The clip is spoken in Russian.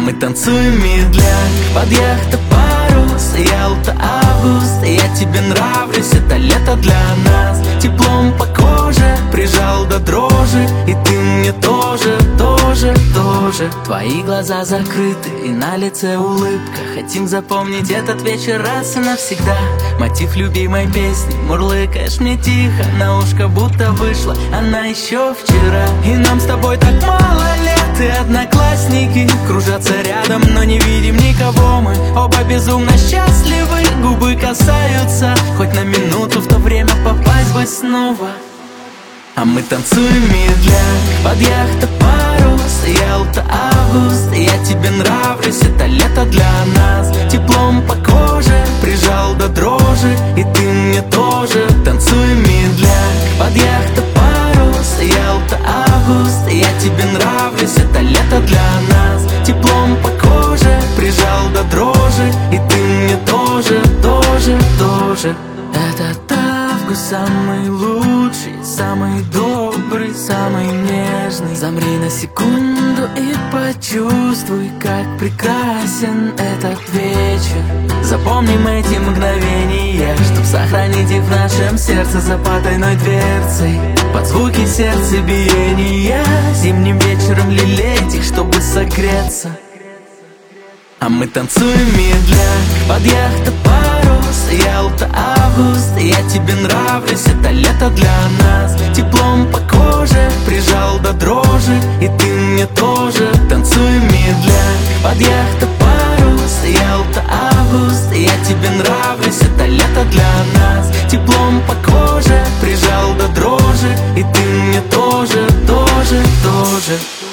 мы танцуем медляк под яхта парус. Ялта, август, я тебе нравлюсь, это лето для нас. Теплом по коже прижал до дрожи, и ты мне тоже, тоже, тоже. Твои глаза закрыты и на лице улыбка. Хотим запомнить этот вечер раз и навсегда. Мотив любимой песни мурлыкаешь мне тихо на ушко, будто вышла она еще вчера. И нам с тобой так мало лет, и одноклассники кружатся рядом, но не видим никого. Мы оба безумно счастливы, губы касаются, хоть на минуту в то время попасть бы снова. А мы танцуем медляк под яхта парус. Ялта, август, я тебе нравлюсь, это лето для нас. Теплом по коже прижал до дрожи, и ты мне тоже. Танцуем медляк под яхта парус. Ялта, август, я тебе нравлюсь, это лето для нас. Теплом по коже прижал до дрожи, и ты мне тоже, тоже, тоже. Этот август самый лучший, самый добрый, самый нежный. Замри на секунду и почувствуй, как прекрасен этот вечер. Запомним эти мгновения, чтоб сохранить их в нашем сердце за потайной дверцей. Под звуки сердцебиения зимним вечером лелеять их, чтобы согреться. А мы танцуем медляк под яхта парус. Ялта, август, я тебе нравлюсь, это лето для нас. Теплом по коже прижал до дрожи, и ты мне тоже. Танцуем медляк под яхта парус. Ялта, август, я тебе нравлюсь, это лето для нас. Теплом по коже прижал до дрожи, и ты мне тоже, тоже, тоже.